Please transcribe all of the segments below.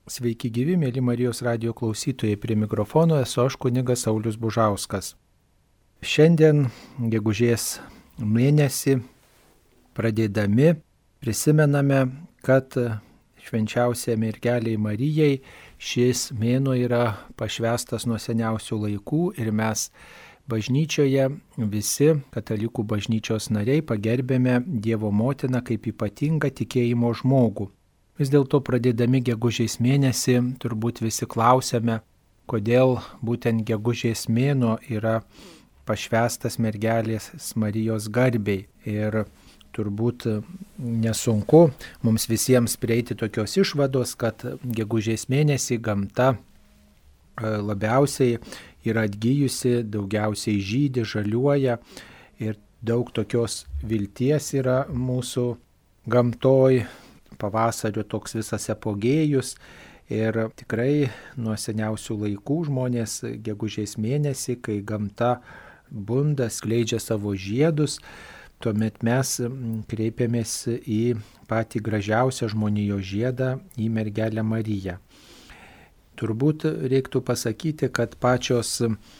Sveiki gyvi, mėly Marijos radijo klausytojai, prie mikrofono esu aš kunigas Saulius Bužauskas. Šiandien, gegužės mėnesį, pradėdami, prisimename, kad švenčiausiai mergelei Marijai šis mėnuo yra pašvęstas nuo seniausių laikų ir mes bažnyčioje visi katalikų bažnyčios nariai pagerbėme Dievo motiną kaip ypatingą tikėjimo žmogų. Vis dėlto pradėdami gegužės mėnesį turbūt visi klausėme, kodėl būtent gegužės mėnuo yra pašvęstas mergelės Marijos garbei. Ir turbūt nesunku mums visiems prieiti tokios išvados, kad gegužės mėnesį gamta labiausiai yra atgyjusi, daugiausiai žydi, žaliuoja ir daug tokios vilties yra mūsų gamtoj. Pavasario toks visas apogėjus ir tikrai nuo seniausių laikų žmonės gegužės mėnesį, kai gamta bunda, skleidžia savo žiedus, tuomet mes kreipiamės į patį gražiausią žmonijos žiedą, į mergelę Mariją. Turbūt reiktų pasakyti, kad pačios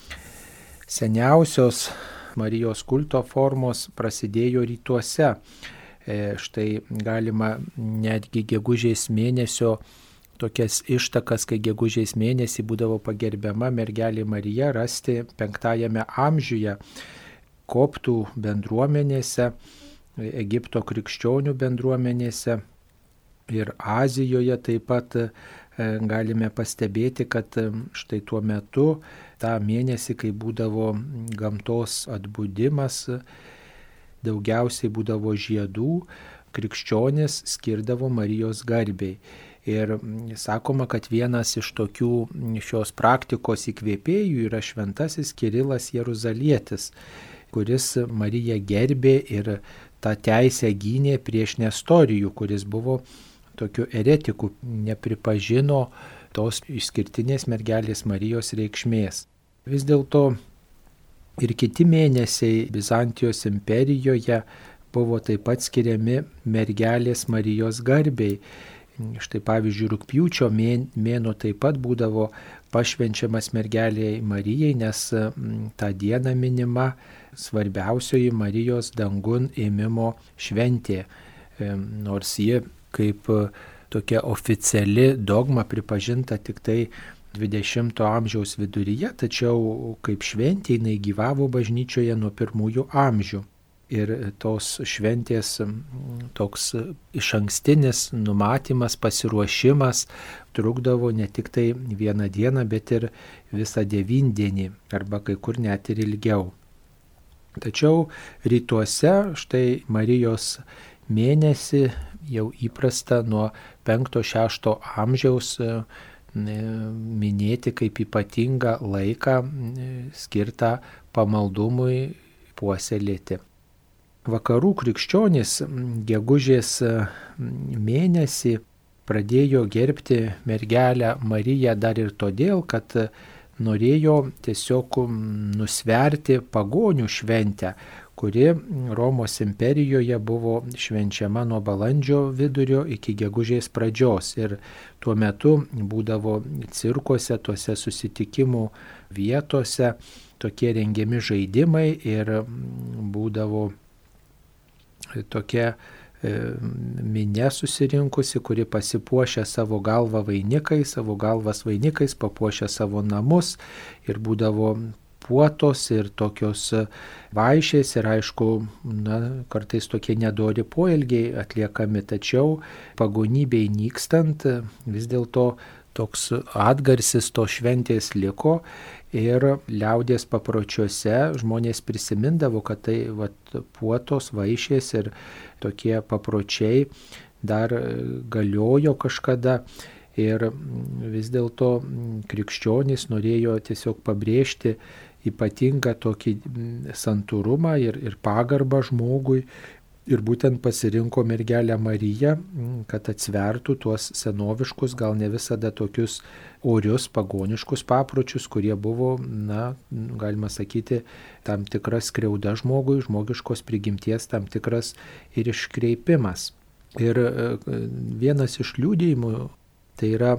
seniausios Marijos kulto formos prasidėjo rytuose. Štai galima netgi gegužės mėnesio tokias ištakas, kai gegužės mėnesį būdavo pagerbiama mergelė Marija, rasti 5 amžiuje koptų bendruomenėse, Egipto krikščionių bendruomenėse ir Azijoje taip pat galime pastebėti, kad štai tuo metu, tą mėnesį, kai būdavo gamtos atbudimas, daugiausiai būdavo žiedų, krikščionys skirdavo Marijos garbei. Ir sakoma, kad vienas iš tokių šios praktikos įkvėpėjų yra šventasis Kirilas Jeruzalietis, kuris Mariją gerbė ir tą teisę gynė prieš Nestorijų, kuris buvo tokiu eretiku, nepripažino tos išskirtinės mergelės Marijos reikšmės. Vis dėlto ir kiti mėnesiai Bizantijos imperijoje buvo taip pat skiriami mergelės Marijos garbei. Štai pavyzdžiui, rugpjūčio mėnuo taip pat būdavo pašvenčiamas mergelei Marijai, nes tą dieną minima svarbiausioji Marijos dangun ėmimo šventė. Nors ji kaip tokia oficiali dogma pripažinta tik tai 20 amžiaus viduryje, tačiau kaip šventė jinai gyvavo bažnyčioje nuo pirmųjų amžių. Ir tos šventės toks išankstinis numatymas, pasiruošimas trukdavo ne tik tai vieną dieną, bet ir visą 9 arba kai kur net ir ilgiau. Tačiau rytuose štai Marijos mėnesį jau įprasta nuo 5-6 amžiaus minėti kaip ypatingą laiką skirtą pamaldumui puoselėti. Vakarų krikščionys gegužės mėnesį pradėjo gerbti mergelę Mariją dar ir todėl, kad norėjo tiesiog nusverti pagonių šventę, kuri Romos imperijoje buvo švenčiama nuo balandžio vidurio iki gegužės pradžios. Ir tuo metu būdavo cirkuose, tuose susitikimų vietose tokie rengiami žaidimai ir būdavo tokia minia susirinkusi, kuri pasipuošia savo galvą vainikais, savo galvas vainikais, papuošia savo namus ir būdavo puotos ir tokios vaišės ir aišku, kartais tokie nedori poelgiai atliekami, tačiau pagonybei nykstant vis dėlto toks atgarsis to šventės liko ir liaudies papročiuose žmonės prisimindavo, kad tai puotos, vaišės ir tokie papročiai dar galiojo kažkada. Ir vis dėlto krikščionys norėjo tiesiog pabrėžti ypatingą tokį santūrumą ir pagarbą žmogui. Ir būtent pasirinko mergelę Mariją, kad atsvertų tuos senoviškus, gal ne visada tokius orius, pagoniškus papročius, kurie buvo, galima sakyti, tam tikras skriauda žmogui, žmogiškos prigimties tam tikras ir iškreipimas. Ir vienas iš liudijimų, tai yra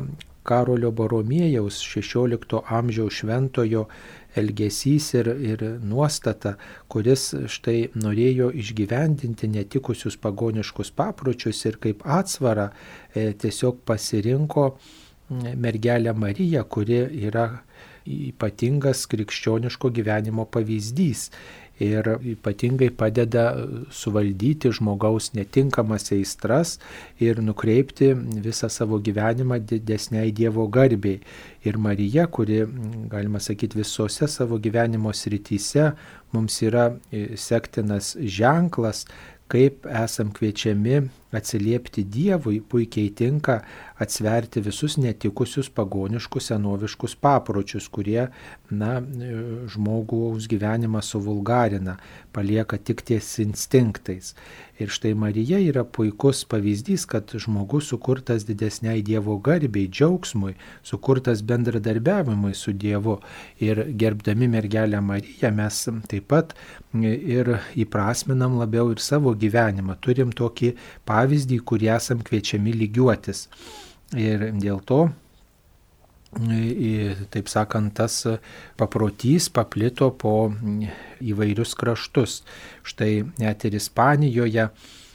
Karolio Boromėjaus 16 amžiaus šventojo elgesys ir nuostata, kuris štai norėjo išgyvendinti netikusius pagoniškus papročius ir kaip atsvarą tiesiog pasirinko mergelę Mariją, kuri yra ypatingas krikščioniško gyvenimo pavyzdys ir ypatingai padeda suvaldyti žmogaus netinkamas aistras ir nukreipti visą savo gyvenimą didesniai Dievo garbei. Ir Marija, kuri, galima sakyti, visose savo gyvenimo srityse mums yra sektinas ženklas, kaip esam kviečiami atsiliepti Dievui, puikiai tinka atsverti visus netikusius pagoniškus senoviškus papročius, kurie, žmogaus gyvenimą suvulgarina, palieka tik ties instinktais. Ir štai Marija yra puikus pavyzdys, kad žmogus sukurtas didesniai Dievo garbei, džiaugsmui, sukurtas bendradarbiavimui su Dievu. Ir gerbdami mergelę Mariją mes taip pat ir įprasminam labiau ir savo gyvenimą. Turim tokį pavyzdį, kurį esam kviečiami lygiuotis. Ir dėl to, taip sakant, tas paprotys paplito po įvairius kraštus. Štai net ir Ispanijoje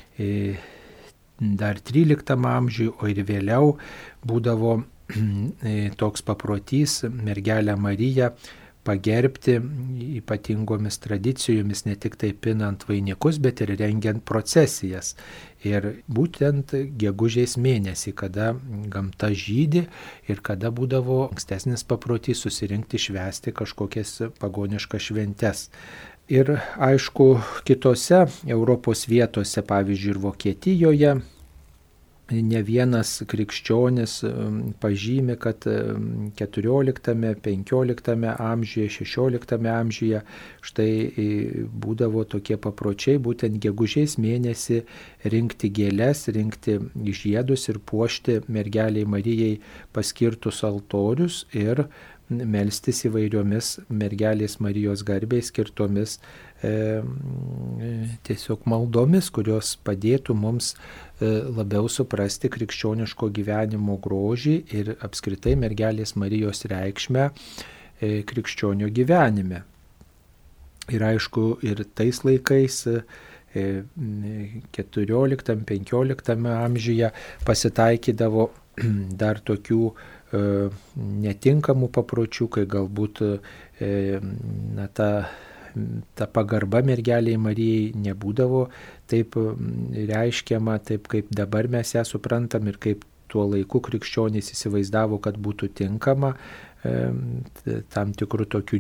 dar 13 amžiuje, o ir vėliau būdavo toks paprotys mergelę Mariją pagerbti ypatingomis tradicijomis, ne tik tai pinant vainikus, bet ir rengiant procesijas. Ir būtent gegužės mėnesį, kada gamta žydi ir kada būdavo ankstesnis paprotys susirinkti švęsti kažkokias pagoniškas šventes. Ir aišku, kitose Europos vietose, pavyzdžiui, ir Vokietijoje, ne vienas krikščionis pažymi, kad 14, 15 amžiuje, 16 amžiuje štai būdavo tokie papročiai, būtent gegužės mėnesį rinkti gėles, rinkti žiedus ir puošti mergeliai Marijai paskirtus altorius ir melstis įvairiomis mergelės Marijos garbei skirtomis tiesiog maldomis, kurios padėtų mums labiau suprasti krikščioniško gyvenimo grožį ir apskritai mergelės Marijos reikšmę krikščionio gyvenime. Ir aišku, ir tais laikais 14-15 amžiuje pasitaikydavo dar tokių netinkamų papročių, kai galbūt ta pagarba mergeliai Marijai nebūdavo taip reiškiama, taip kaip dabar mes ją suprantam ir kaip tuo laiku krikščionys įsivaizdavo, kad būtų tinkama tam tikrų tokių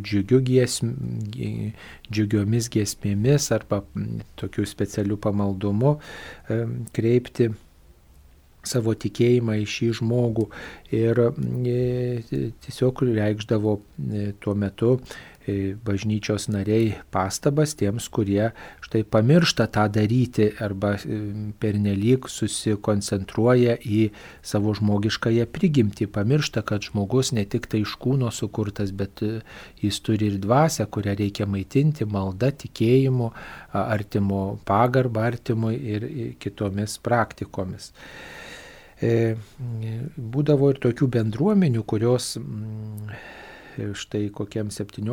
džiugiomis giesmėmis arba tokių specialių pamaldumu kreipti savo tikėjimą į šį žmogų ir tiesiog reikšdavo tuo metu bažnyčios nariai pastabas tiems, kurie štai pamiršta tą daryti arba pernelyg susikoncentruoja į savo žmogiškąją prigimtį, pamiršta, kad žmogus ne tik tai iš kūno sukurtas, bet jis turi ir dvasią, kurią reikia maitinti malda, tikėjimu, artimo pagarbą artimui ir kitomis praktikomis. Būdavo ir tokių bendruomenių, kurios štai kokiam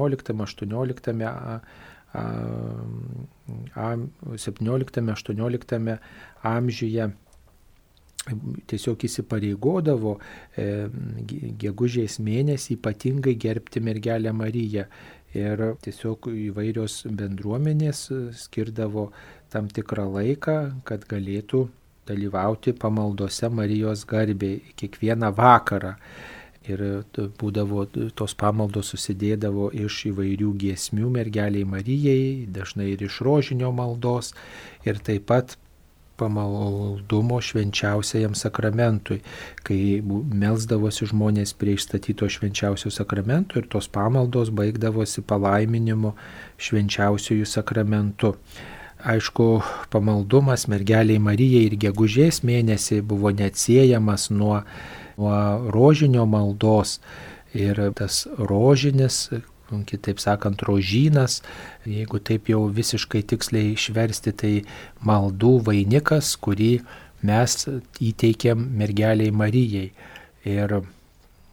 17-18 amžiuje tiesiog įsipareigodavo gegužės mėnesį ypatingai gerbti mergelę Mariją. Ir tiesiog įvairios bendruomenės skirdavo tam tikrą laiką, kad galėtų dalyvauti pamaldose Marijos garbei kiekvieną vakarą. Ir būdavo, tos pamaldos susidėdavo iš įvairių giesmių mergeliai Marijai, dažnai ir iš rožinio maldos, ir taip pat pamaldumo švenčiausiajam sakramentui, kai melsdavosi žmonės prie išstatyto švenčiausio sakramento ir tos pamaldos baigdavosi palaiminimu švenčiausiųjų sakramentu. Aišku, pamaldumas mergeliai Marijai ir gegužės mėnesį buvo neatsiejamas nuo rožinio maldos ir tas rožinis, kitaip sakant, rožynas, jeigu taip jau visiškai tiksliai išversti, tai maldų vainikas, kurį mes įteikėm mergeliai Marijai. Ir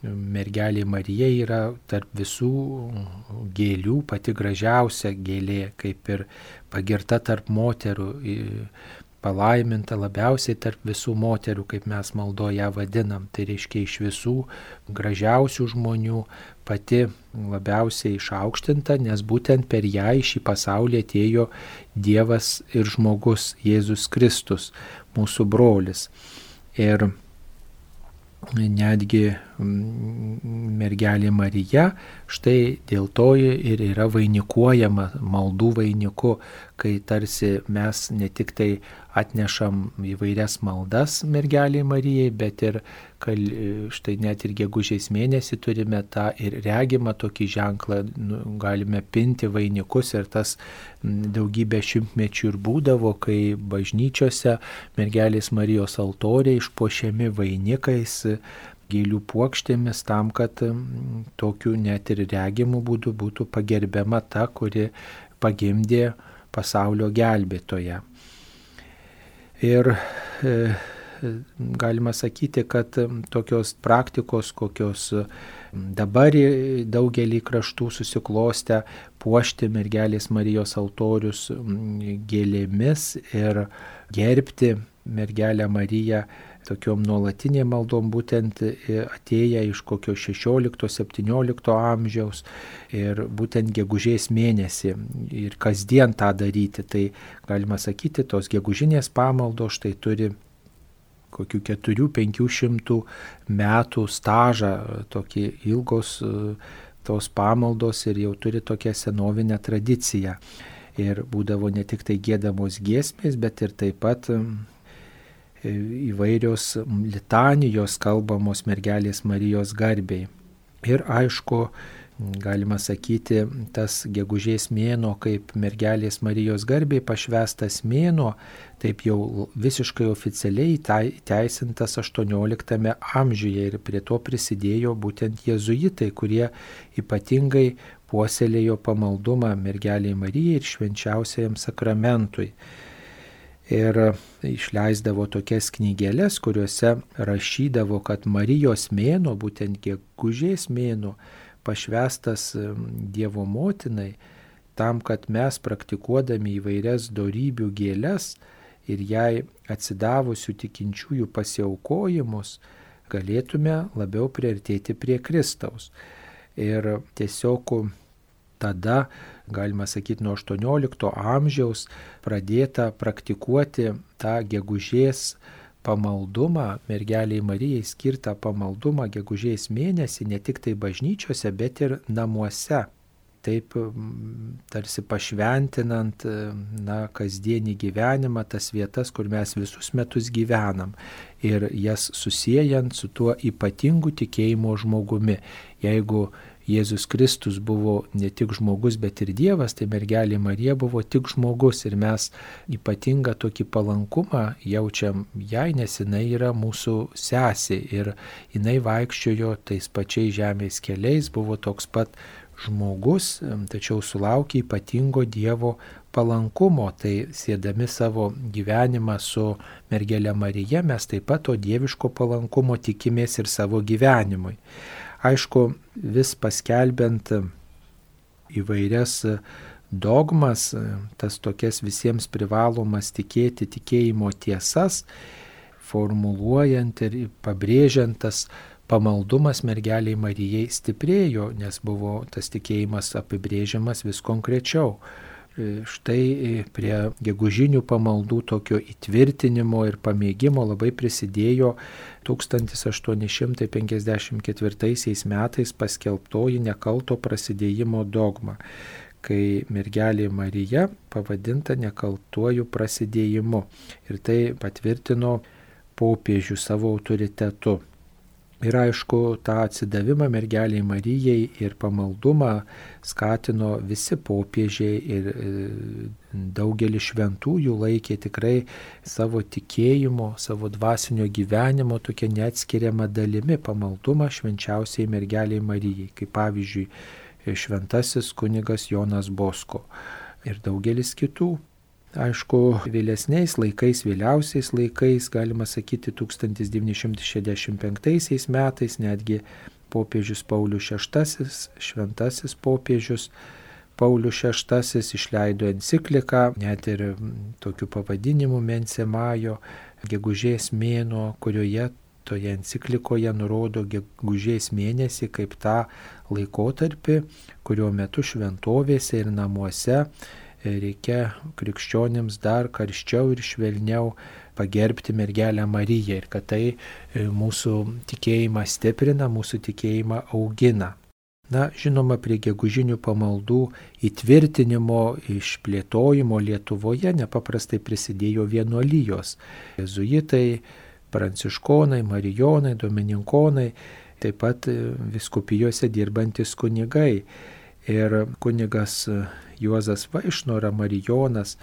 mergelė Marija yra tarp visų gėlių pati gražiausia gėlė, kaip ir pagirta tarp moterų, palaiminta labiausiai tarp visų moterų, kaip mes maldoje vadinam. Tai reiškia iš visų gražiausių žmonių pati labiausiai išaukštinta, nes būtent per ją į šį pasaulį atėjo Dievas ir žmogus Jėzus Kristus, mūsų brolis. Ir netgi mergelė Marija, štai dėl to ir yra vainikuojama maldų vainiku, kai tarsi mes ne tik tai atnešam įvairias maldas mergelė Marijai, bet ir štai net ir gegužės mėnesį turime tą ir regimą tokį ženklą, galime pinti vainikus ir tas daugybę šimtmečių ir būdavo, kai bažnyčiose mergelės Marijos altoriai išpuošiami vainikais, gėlių puokštėmis tam, kad tokiu net ir regimų būdu būtų pagerbiama ta, kuri pagimdė pasaulio gelbėtoją. Ir galima sakyti, kad tokios praktikos, kokios dabar daugelį kraštų susiklostę, puošti mergelės Marijos altorius gėlėmis ir gerbti mergelę Mariją tokiom nuolatinėm maldom, būtent atėję iš kokio 16-17 amžiaus ir būtent gegužės mėnesį ir kasdien tą daryti. Tai galima sakyti, tos gegužinės pamaldos štai turi kokių 400-500 metų stažą, tokį ilgos tos pamaldos ir jau turi tokią senovinę tradiciją. Ir būdavo ne tik tai giedamos giesmės, bet ir taip pat įvairios litanijos kalbamos mergelės Marijos garbei. Ir aišku, galima sakyti, tas gegužės mėnuo kaip mergelės Marijos garbei pašvęstas mėnuo, taip jau visiškai oficialiai įteisintas 18 amžiuje ir prie to prisidėjo būtent jėzuitai, kurie ypatingai puoselėjo pamaldumą mergelei Marijai ir švenčiausiajam sakramentui. Ir išleisdavo tokias knygelės, kuriuose rašydavo, kad Marijos mėnuo, būtent gegužės mėnuo, pašvęstas Dievo motinai, tam, kad mes praktikuodami įvairias dorybių gėles ir jai atsidavusių tikinčiųjų pasiaukojimus, galėtume labiau priartėti prie Kristaus. Ir tiesiog tada, galima sakyti, nuo 18 amžiaus pradėta praktikuoti tą gegužės pamaldumą, mergeliai Marijai skirtą pamaldumą gegužės mėnesį, ne tik tai bažnyčiose, bet ir namuose. Taip tarsi pašventinant kasdienį gyvenimą, tas vietas, kur mes visus metus gyvenam ir jas susiejant su tuo ypatingu tikėjimo žmogumi. Jeigu Jėzus Kristus buvo ne tik žmogus, bet ir Dievas, tai mergelė Marija buvo tik žmogus ir mes ypatingą tokį palankumą jaučiam jai, nes jinai yra mūsų sesė ir jinai vaikščiojo tais pačiais žemės keliais, buvo toks pat žmogus, tačiau sulaukė ypatingo Dievo palankumo, tai siedami savo gyvenimą su mergelė Marija, mes taip pat to dieviško palankumo tikimės ir savo gyvenimui. Aišku, vis paskelbiant įvairias dogmas, tas tokias visiems privalomas tikėti tikėjimo tiesas, formuluojant ir pabrėžiant tas pamaldumas mergeliai Marijai stiprėjo, nes buvo tas tikėjimas apibrėžiamas vis konkrečiau. Štai prie gegužinių pamaldų tokio įtvirtinimo ir pamėgimo labai prisidėjo 1854 metais paskelbtoji nekalto prasidėjimo dogma, kai mergelė Marija pavadinta nekaltuoju prasidėjimu ir tai patvirtino popiežių savo autoritetu. Ir aišku, tą atsidavimą mergeliai Marijai ir pamaldumą skatino visi popiežiai ir daugelis šventųjų laikė tikrai savo tikėjimo, savo dvasinio gyvenimo tokia neatskiriama dalimi pamaldumą švenčiausiai mergeliai Marijai, kaip pavyzdžiui šventasis kunigas Jonas Bosko ir daugelis kitų. Aišku, vėlesniais laikais, vėliausiais laikais, galima sakyti 1965 metais, netgi popiežius Paulius VI, šventasis popiežius Paulius VI išleido encikliką, net ir tokiu pavadinimu Mense Majo, gegužės mėnuo, kurioje toje enciklikoje nurodo gegužės mėnesį kaip tą laikotarpį, kurio metu šventovėse ir namuose reikia krikščionims dar karščiau ir švelniau pagerbti mergelę Mariją ir kad tai mūsų tikėjimą stiprina, mūsų tikėjimą augina. Na, žinoma, prie gegužinių pamaldų įtvirtinimo, išplėtojimo Lietuvoje nepaprastai prisidėjo vienuolijos. Jėzuitai, pranciškonai, marijonai, domininkonai, taip pat vyskupijose dirbantis kunigai. Ir kunigas Juozas Vaišnora, marijonas,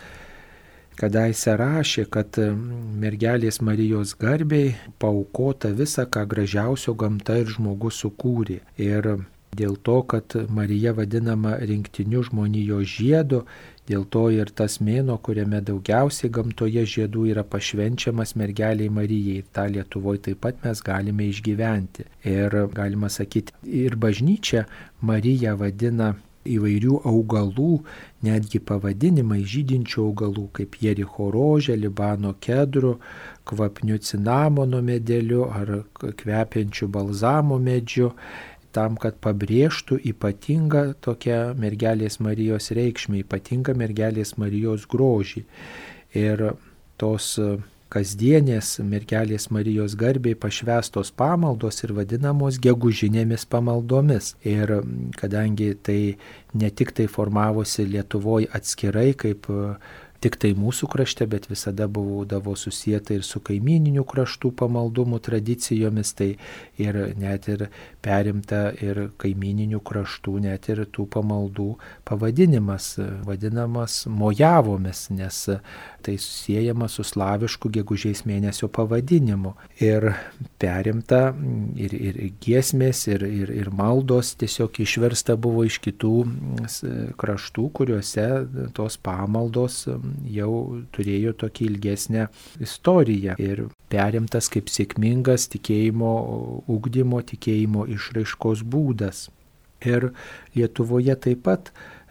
kadaise rašė, kad mergelės Marijos garbei paaukota visa, ką gražiausio gamta ir žmogus sukūrė. Ir dėl to, kad Marija vadinama rinktiniu žmonijos žiedu, dėl to ir tas mėnuo, kuriame daugiausiai gamtoje žiedų yra pašvenčiamas mergeliai Marijai. Ta Lietuvoje taip pat mes galime išgyventi. Ir galima sakyti, ir bažnyčia Mariją vadina įvairių augalų, netgi pavadinimai žydinčių augalų, kaip Jericho rožė, Libano kedru, kvapniu cinamono medeliu ar kvepiančiu balzamo medžiu, tam, kad pabrėžtų ypatingą tokią mergelės Marijos reikšmę, ypatingą mergelės Marijos grožį. Ir tos kasdienės mergelės Marijos garbei pašvęstos pamaldos ir vadinamos gegužinėmis pamaldomis. Ir kadangi tai ne tik tai formavosi Lietuvoje atskirai kaip tik tai mūsų krašte, bet visada būdavo susieta ir su kaimininių kraštų pamaldumų tradicijomis, tai ir net ir perimta ir kaimininių kraštų, net ir tų pamaldų pavadinimas, vadinamas mojavomis, nes tai susijęjama su slavišku gegužės mėnesio pavadinimu. Ir perimta ir giesmės, ir maldos tiesiog išversta buvo iš kitų kraštų, kuriuose tos pamaldos jau turėjo tokį ilgesnę istoriją ir perimtas kaip sėkmingas tikėjimo ugdymo, tikėjimo išraiškos būdas. Ir Lietuvoje taip pat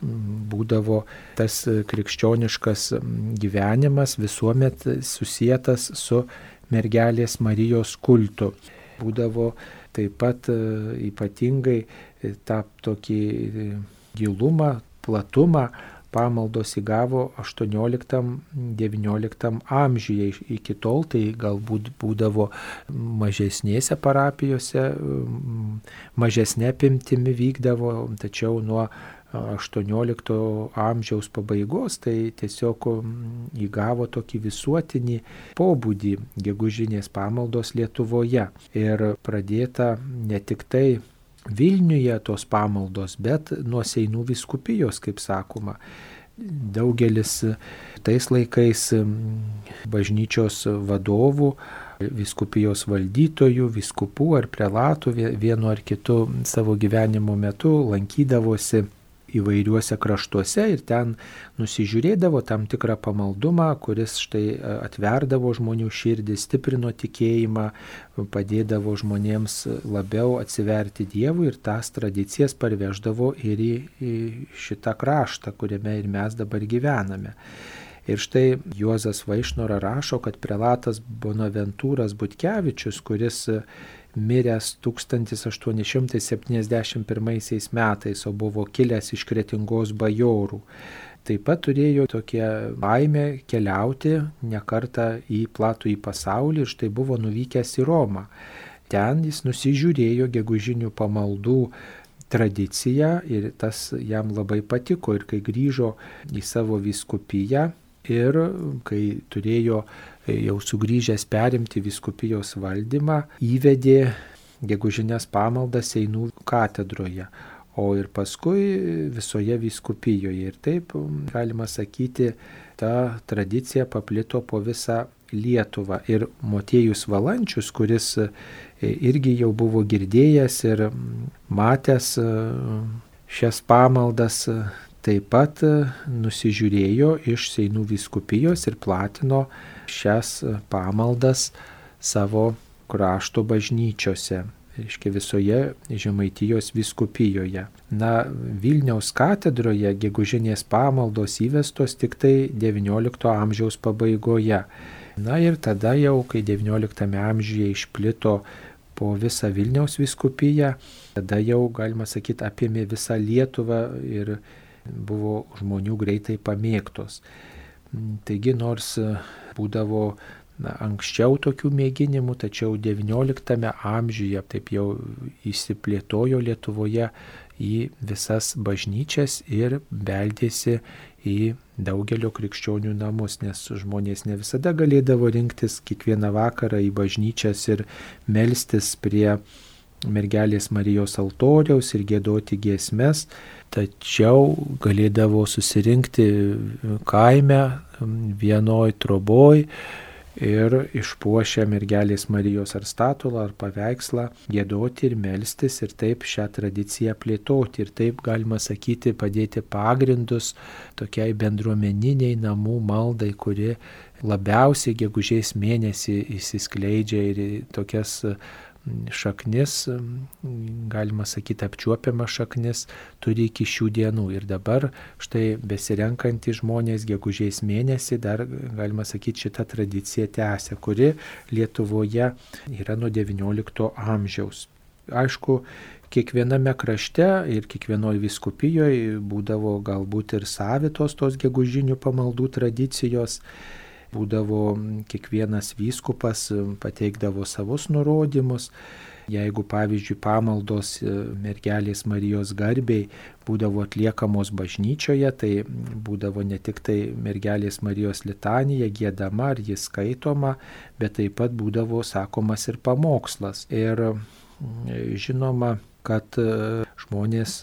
būdavo tas krikščioniškas gyvenimas visuomet susietas su mergelės Marijos kultu. Būdavo taip pat ypatingai tą tokį gilumą, platumą pamaldos įgavo 18-19 amžiuje. Iki tol tai galbūt būdavo mažesnėse parapijose, mažesnė apimtimi vykdavo, tačiau nuo 18 amžiaus pabaigos tai tiesiog įgavo tokį visuotinį pobūdį gegužinės pamaldos Lietuvoje. Ir pradėta ne tik tai Vilniuje tos pamaldos, bet nuo Seinų vyskupijos, kaip sakoma. Daugelis tais laikais bažnyčios vadovų, vyskupijos valdytojų, vyskupų ar prelatų vienu ar kitu savo gyvenimo metu lankydavosi įvairiuose kraštuose ir ten nusižiūrėdavo tam tikrą pamaldumą, kuris štai atverdavo žmonių širdį, stiprino tikėjimą, padėdavo žmonėms labiau atsiverti Dievui ir tas tradicijas parveždavo ir į šitą kraštą, kuriame ir mes dabar gyvename. Ir štai Juozas Vaišnora rašo, kad prelatas Bonaventūras Butkevičius, kuris miręs 1871 metais, o buvo kilęs iš Kretingos bajorų. Taip pat turėjo tokią baimę keliauti ne kartą į platųjį pasaulį ir štai buvo nuvykęs į Romą. Ten jis nusižiūrėjo gegužinių pamaldų tradiciją ir tas jam labai patiko. Ir kai grįžo į savo vyskupiją ir kai turėjo jau sugrįžęs perimti vyskupijos valdymą, įvedė gegužinės pamaldas Seinų katedroje, o ir paskui visoje vyskupijoje. Ir taip, galima sakyti, ta tradicija paplito po visą Lietuvą. Ir Motiejus Valančius, kuris irgi jau buvo girdėjęs ir matęs šias pamaldas, taip pat nusižiūrėjo iš Seinų vyskupijos ir platino šias pamaldas savo krašto bažnyčiose. reiškia visoje Žemaitijos vyskupijoje. Vilniaus katedroje gegužinės pamaldos įvestos tik tai XIX amžiaus pabaigoje. Ir tada jau, kai XIX amžiuje išplito po visą Vilniaus vyskupiją, tada jau, galima sakyti, apėmė visą Lietuvą ir buvo žmonių greitai pamėgtos. Taigi, nors būdavo anksčiau tokių mėginimų, tačiau XIX amžiuje taip jau įsiplėtojo Lietuvoje į visas bažnyčias ir beldėsi į daugelio krikščionių namus, nes žmonės ne visada galėdavo rinktis kiekvieną vakarą į bažnyčias ir melstis prie Mergelės Marijos altoriaus ir giedoti giesmes, tačiau galėdavo susirinkti kaime vienoj troboj ir išpuošę Mergelės Marijos ar statulą ar paveikslą giedoti ir melstis ir taip šią tradiciją plėtoti ir taip, galima sakyti, padėti pagrindus tokiai bendruomeniniai namų maldai, kuri labiausiai gegužės mėnesį įsiskleidžia ir tokias šaknis, galima sakyti, apčiuopiamas šaknis turi iki šių dienų. Ir dabar štai besirenkantys žmonės gegužės mėnesį dar, galima sakyti, šitą tradiciją tęsia, kuri Lietuvoje yra nuo XIX amžiaus. Aišku, kiekviename krašte ir kiekvienoje vyskupijoje būdavo galbūt ir savitos tos gegužinių pamaldų tradicijos. Būdavo kiekvienas vyskupas pateikdavo savus nurodymus. Jeigu, pavyzdžiui, pamaldos Mergelės Marijos garbei būdavo atliekamos bažnyčioje, tai būdavo ne tik tai Mergelės Marijos litanija giedama ar jis skaitoma, bet taip pat būdavo sakomas ir pamokslas. Ir žinoma, kad žmonės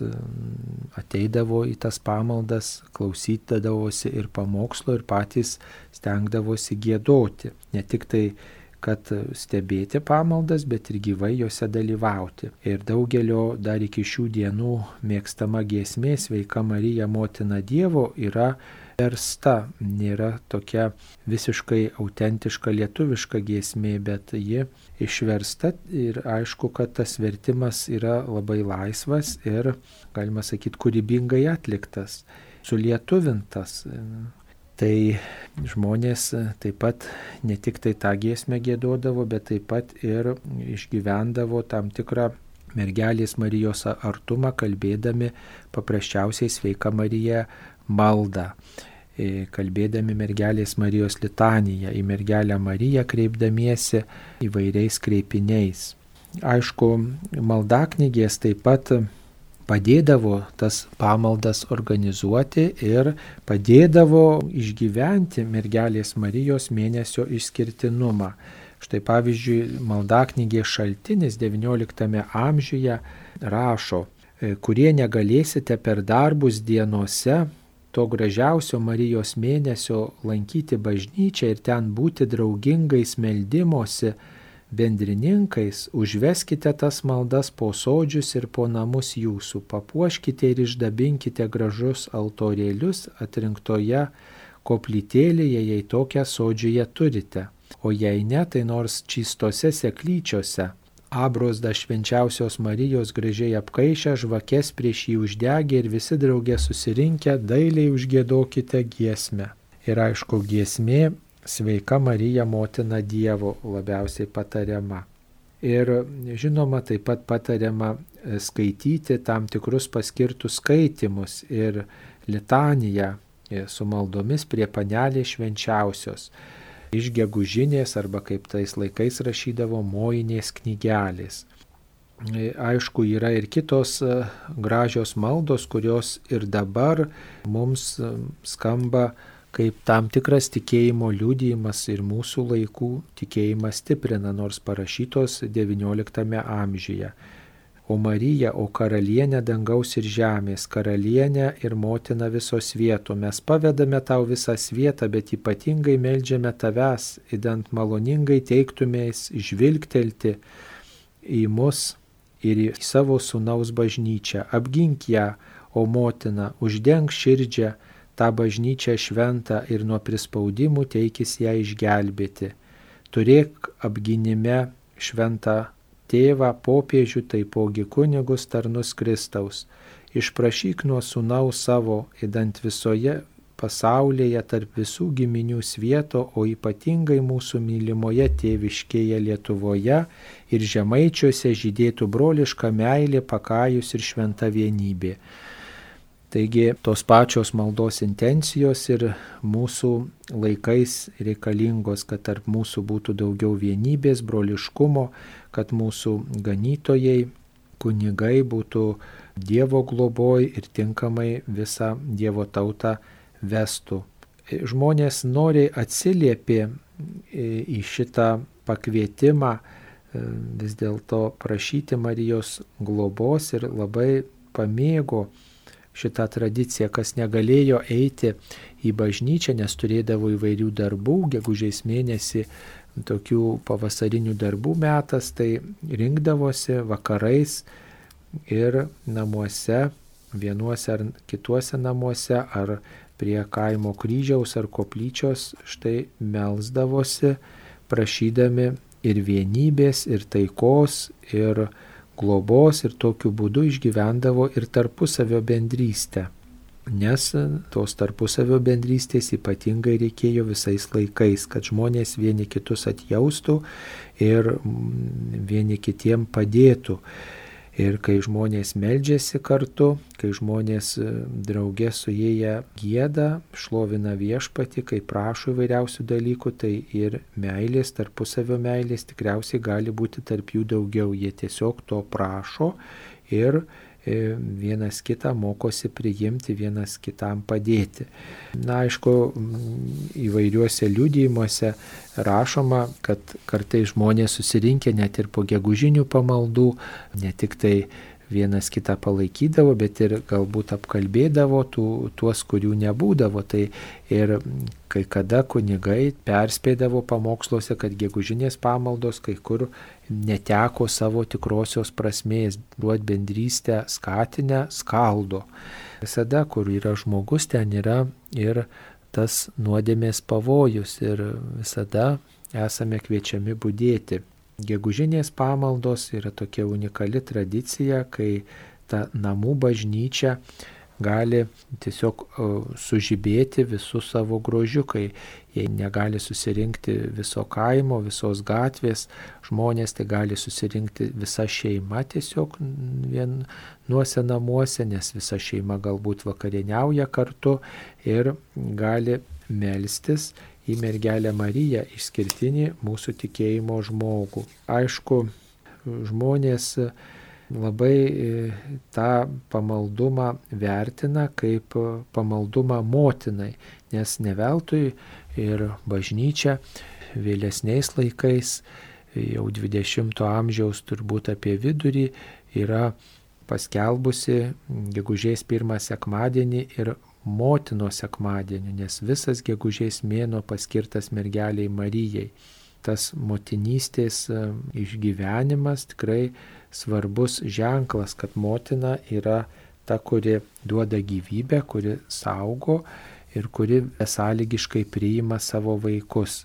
ateidavo į tas pamaldas, klausydavosi ir pamokslo ir patys stengdavosi giedoti. Ne tik tai, kad stebėti pamaldas, bet ir gyvai juose dalyvauti. Ir daugelio dar iki šių dienų mėgstama giesmė Sveika Marija, Motina Dievo yra versta, nėra tokia visiškai autentiška lietuviška giesmė, bet ji išversta ir aišku, kad tas vertimas yra labai laisvas ir, galima sakyti, kūrybingai atliktas, sulietuvintas. Tai žmonės taip pat ne tik tai tą giesmę giedodavo, bet taip pat ir išgyvendavo tam tikrą Mergelės Marijos artumą, kalbėdami paprasčiausiai Sveika Marija maldą, kalbėdami Mergelės Marijos litaniją, į Mergelę Mariją kreipdamiesi įvairiais kreipiniais. Aišku, maldaknygės taip pat padėdavo tas pamaldas organizuoti ir padėdavo išgyventi Mergelės Marijos mėnesio išskirtinumą. Štai pavyzdžiui, maldaknygės Šaltinis XIX amžiuje rašo, kurie negalėsite per darbus dienose to gražiausio Marijos mėnesio lankyti bažnyčią ir ten būti draugingais meldimosi bendrininkais, užveskite tas maldas po sodžius ir po namus jūsų, papuoškite ir išdabinkite gražus altorėlius atrinktoje koplytėlėje, jei tokią sodžiuje turite. O jei ne, tai nors čistose seklyčiose, abrozda švenčiausios Marijos gražiai apkaišę, žvakes prieš jį uždegę ir visi drauge susirinkę dailiai užgiedokite giesmę. Ir aišku, giesmė Sveika Marija, Motina Dievo labiausiai patariama. Ir žinoma, taip pat patariama skaityti tam tikrus paskirtus skaitimus ir litaniją su maldomis prie Panelės švenčiausios. Iš gegužinės arba kaip tais laikais rašydavo mojinės knygelės. Aišku, yra ir kitos gražios maldos, kurios ir dabar mums skamba kaip tam tikras tikėjimo liudijimas ir mūsų laikų tikėjimą stiprina, nors parašytos XIX amžiuje. O Marija, o karalienė dangaus ir žemės, karalienė ir motina viso svieto, mes pavedame tau visą svietą, bet ypatingai meldžiame tavęs, idant maloningai teiktumės žvilgtelti į mus ir į savo sūnaus bažnyčią. Apgink ją, o motina, uždenk širdžią tą bažnyčią šventą ir nuo prispaudimų teikis ją išgelbėti. Turėk apginime šventą tėvą, popiežių, taipogi kunigus, tarnus Kristaus. Išprašyk nuo sūnaus savo, ėdant visoje pasaulyje tarp visų giminių svieto, o ypatingai mūsų mylimoje tėviškėje Lietuvoje ir žemaičiuose žydėtų broliška meilė, pakajus ir šventa vienybė. Taigi tos pačios maldos intencijos ir mūsų laikais reikalingos, kad tarp mūsų būtų daugiau vienybės, broliškumo, kad mūsų ganytojai, kunigai būtų Dievo globoj ir tinkamai visą Dievo tautą vestų. Žmonės noriai atsiliepė į šitą pakvietimą vis dėlto prašyti Marijos globos ir labai pamėgo šitą tradiciją, kas negalėjo eiti į bažnyčią, nes turėdavo įvairių darbų, gegužės mėnesį tokių pavasarinių darbų metas, tai rinkdavosi vakarais ir namuose, vienuose ar kituose namuose, ar prie kaimo kryžiaus ar koplyčios, štai melsdavosi, prašydami ir vienybės, ir taikos, ir globos, ir tokiu būdu išgyvendavo ir tarpusavio bendrystę. Nes tos tarpusavio bendrystės ypatingai reikėjo visais laikais, kad žmonės vieni kitus atjaustų ir vieni kitiem padėtų. Ir kai žmonės meldžiasi kartu, kai žmonės drauge suėję gieda, šlovina viešpatį, kai prašo įvairiausių dalykų, tai ir meilės, tarpusavio meilės tikriausiai gali būti tarp jų daugiau. Jie tiesiog to prašo ir vienas kitą mokosi priimti, vienas kitam padėti. Na, aišku, įvairiuose liudijimuose rašoma, kad kartais žmonės susirinkę net ir po gegužinių pamaldų, ne tik tai vienas kitą palaikydavo, bet ir galbūt apkalbėdavo tuos, kurių nebūdavo. Tai ir kai kada kunigai perspėdavo pamoksluose, kad gegužinės pamaldos kai kur neteko savo tikrosios prasmės, duot bendrystę skatinę, skaldo. Visada, kur yra žmogus, ten yra ir tas nuodėmės pavojus ir visada esame kviečiami budėti. Gegužinės pamaldos yra tokia unikali tradicija, kai ta namų bažnyčia gali tiesiog sužibėti visų savo grožiu, kai jie negali susirinkti viso kaimo, visos gatvės žmonės, tai gali susirinkti visa šeima tiesiog vienuose namuose, nes visa šeima galbūt vakarieniauja kartu ir gali melstis į mergelę Mariją, išskirtinį mūsų tikėjimo žmogų. Aišku, žmonės labai tą pamaldumą vertina kaip pamaldumą motinai, nes ne veltui ir bažnyčia vėlesniais laikais, jau 20 amžiaus turbūt apie vidurį, yra paskelbusi gegužės 1 sekmadienį ir motinos sekmadienį, nes visas gegužės mėnuo paskirtas mergeliai Marijai. Tas motinystės išgyvenimas tikrai svarbus ženklas, kad motina yra ta, kuri duoda gyvybę, kuri saugo ir kuri besąlygiškai priima savo vaikus.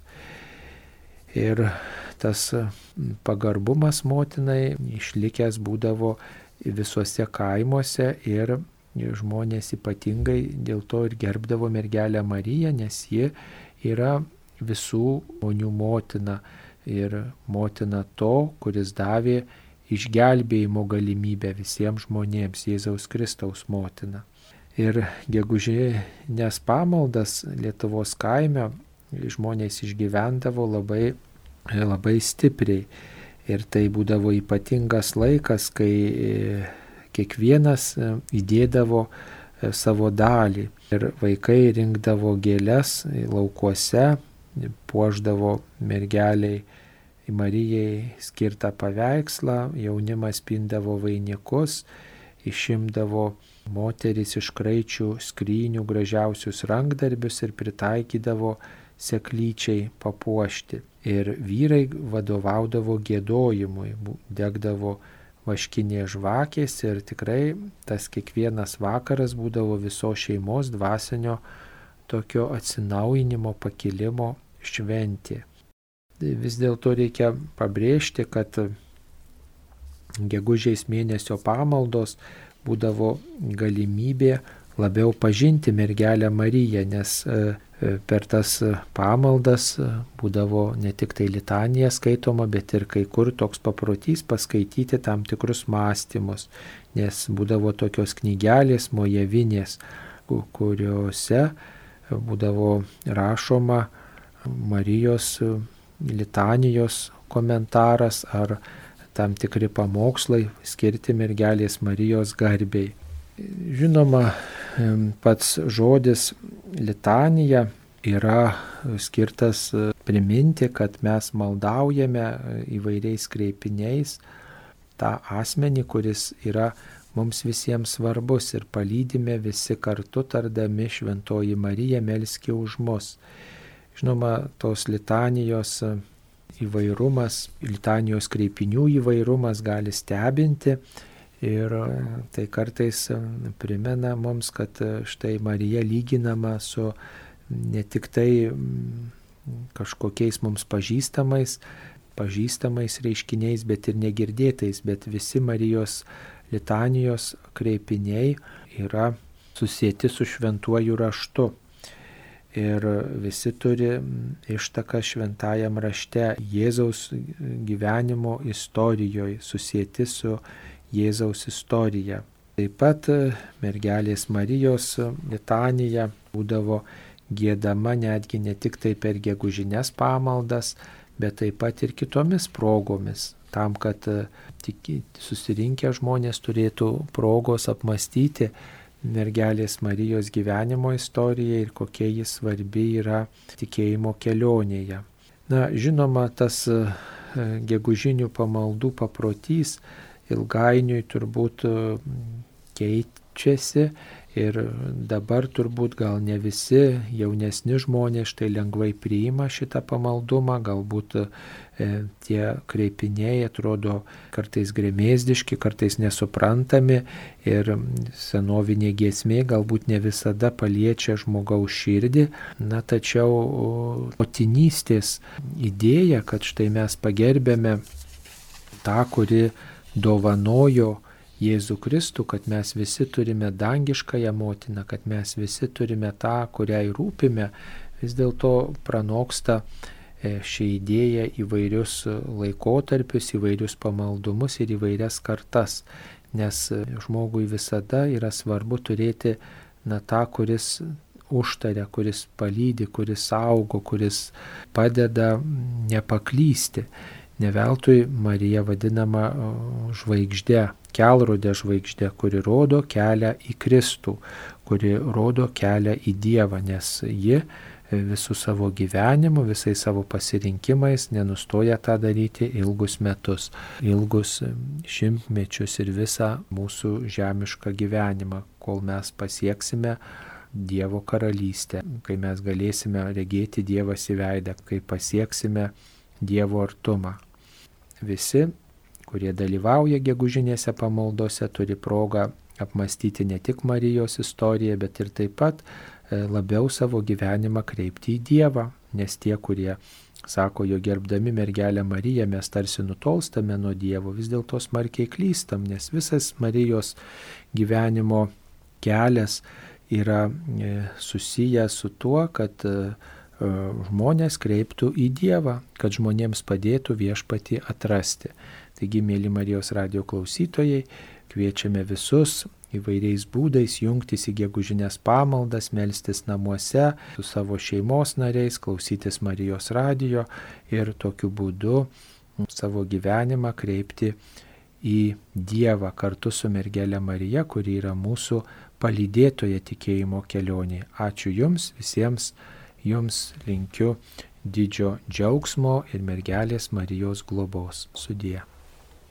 Ir tas pagarbumas motinai išlikęs būdavo visuose kaimuose ir žmonės ypatingai dėl to ir gerbdavo mergelę Mariją, nes ji yra visų žmonių motina ir motina to, kuris davė išgelbėjimo galimybę visiems žmonėms, Jėzaus Kristaus motina. Ir gegužinės pamaldas Lietuvos kaime žmonės išgyvendavo labai, labai stipriai. Ir tai būdavo ypatingas laikas, kai kiekvienas įdėdavo savo dalį. Ir vaikai rinkdavo gėles laukuose, puošdavo mergeliai Marijai skirtą paveikslą, jaunimas pindavo vainikus, išimdavo moteris iš kraičių skrynių gražiausius rankdarbius ir pritaikydavo seklyčiai papuošti. Ir vyrai vadovaudavo giedojimui, degdavo vaškinės žvakės ir tikrai tas kiekvienas vakaras būdavo visos šeimos dvasinio tokio atsinaujinimo, pakilimo šventė. Vis dėlto reikia pabrėžti, kad gegužės mėnesio pamaldos būdavo galimybė labiau pažinti mergelę Mariją, nes per tas pamaldas būdavo ne tik tai litanija skaitoma, bet ir kai kur toks paprotys paskaityti tam tikrus mąstymus, nes būdavo tokios knygelės mojevinės, kuriuose būdavo rašoma Marijos litanijos komentaras ar tam tikri pamokslai skirti mergelės Marijos garbei. Žinoma, pats žodis litanija yra skirtas priminti, kad mes maldaujame įvairiais kreipiniais tą asmenį, kuris yra mums visiems svarbus ir palydime visi kartu tardami Šventoji Marija, melski už mus. Žinoma, tos litanijos įvairumas, litanijos kreipinių įvairumas gali stebinti ir tai kartais primena mums, kad štai Marija lyginama su ne tik tai kažkokiais mums pažįstamais reiškiniais, bet ir negirdėtais, bet visi Marijos litanijos kreipiniai yra susieti su šventuoju raštu. Ir visi turi ištaką šventajam rašte, Jėzaus gyvenimo istorijoje, susieti su Jėzaus istorija. Taip pat mergelės Marijos litanija būdavo giedama netgi ne tik tai per gegužines pamaldas, bet taip pat ir kitomis progomis, tam, kad susirinkę žmonės turėtų progos apmastyti mergelės Marijos gyvenimo istoriją ir kokia jis svarbi yra tikėjimo kelionėje. Na, žinoma, tas gegužinių pamaldų paprotys ilgainiui turbūt keičiasi ir dabar turbūt gal ne visi jaunesni žmonės štai lengvai priima šitą pamaldumą, galbūt tie kreipiniai atrodo kartais gremėzdiški, kartais nesuprantami ir senovinė giesmė galbūt ne visada paliečia žmogaus širdį. Na, tačiau motinystės idėja, kad štai mes pagerbėme tą, kuri dovanojo Jėzų Kristų, kad mes visi turime dangiškąją motiną, kad mes visi turime tą, kuriai rūpime, vis dėlto pranoksta ši idėja įvairius laikotarpius, įvairius pamaldumus ir įvairias kartas, nes žmogui visada yra svarbu turėti tą, kuris užtaria, kuris palydi, kuris saugo, kuris padeda nepaklysti. Ne veltui Marija vadinama žvaigžde, kelrodė žvaigždė, kuri rodo kelią į Kristų, kuri rodo kelią į Dievą, nes ji visų savo gyvenimu, visais savo pasirinkimais nenustoja tą daryti ilgus metus, ilgus šimtmečius ir visą mūsų žemišką gyvenimą, kol mes pasieksime Dievo karalystę, kai mes galėsime regėti Dievą į veidą, kai pasieksime Dievo artumą. Visi, kurie dalyvauja gegužinėse pamaldose, turi progą apmastyti ne tik Marijos istoriją, bet ir taip pat labiau savo gyvenimą kreipti į Dievą, nes tie, kurie sako, jo gerbdami mergelę Mariją mes tarsi nutolstame nuo Dievo, vis dėlto smarkiai klystam, nes visas Marijos gyvenimo kelias yra susijęs su tuo, kad žmonės kreiptų į Dievą, kad žmonėms padėtų viešpatį atrasti. Taigi, mėly Marijos radijo klausytojai, kviečiame visus įvairiais būdais jungtis į gegužinės pamaldas, melstis namuose su savo šeimos nariais, klausytis Marijos radijo ir tokiu būdu savo gyvenimą kreipti į Dievą kartu su mergelė Marija, kuri yra mūsų palydėtoja tikėjimo kelionėje. Ačiū Jums visiems. Jums linkiu didžio džiaugsmo ir mergelės Marijos globos. Sudie.